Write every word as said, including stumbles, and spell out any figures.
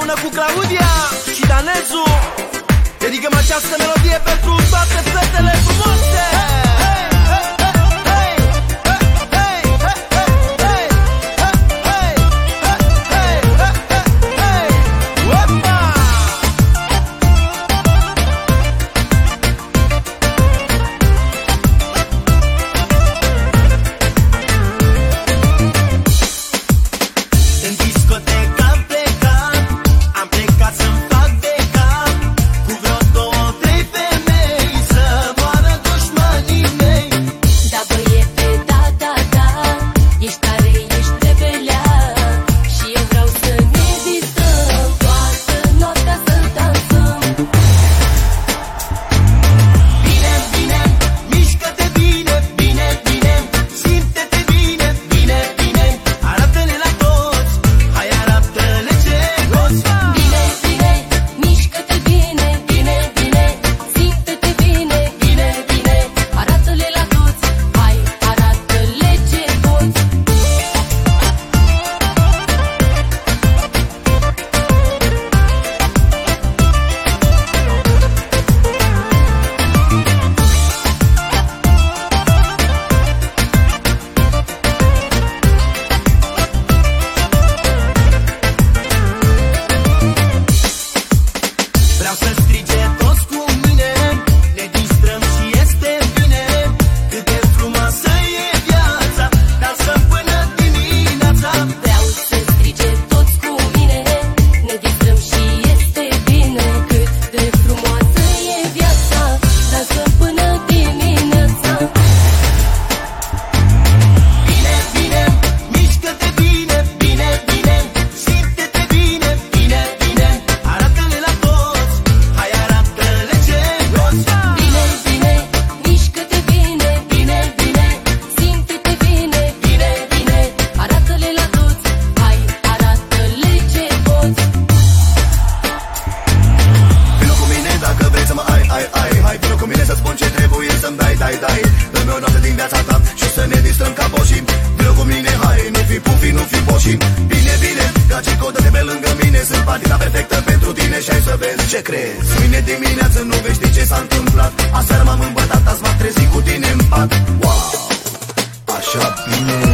împreună cu Claudia și Danezu dedicăm această melodie pentru toate fetele frumoase. dai, dai Dă-mi o noapte din viața ta și să ne distrăm ca boșii. Vino cu mine, hai, nu fi pufi, nu fi boșii. Bine, bine, dragi, codă-te pe lângă mine. Sunt partea perfectă pentru tine și ai să vezi ce crezi. Mâine dimineață nu vei ști ce s-a întâmplat. Aseară m-am îmbătat, azi m-am trezit cu tine în pat. Wow, așa bine.